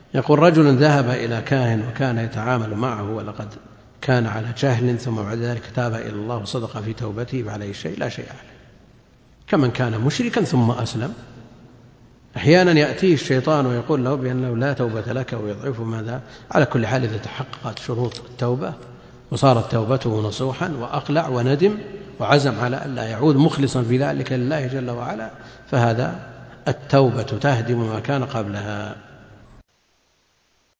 يقول رجل ذهب إلى كاهن وكان يتعامل معه ولقد كان على جهل ثم بعد ذلك تاب إلى الله وصدق في توبته فعليه شيء؟ لا شيء عليه، كمن كان مشركا ثم أسلم. أحيانا يأتيه الشيطان ويقول له بأنه لا توبة لك ويضعف ماذا. على كل حال إذا تحققت شروط التوبة وصارت توبته نصوحا وأقلع وندم وعزم على أن لا يعود مخلصا في ذلك لله جل وعلا، فهذا التوبة تهدم ما كان قبلها.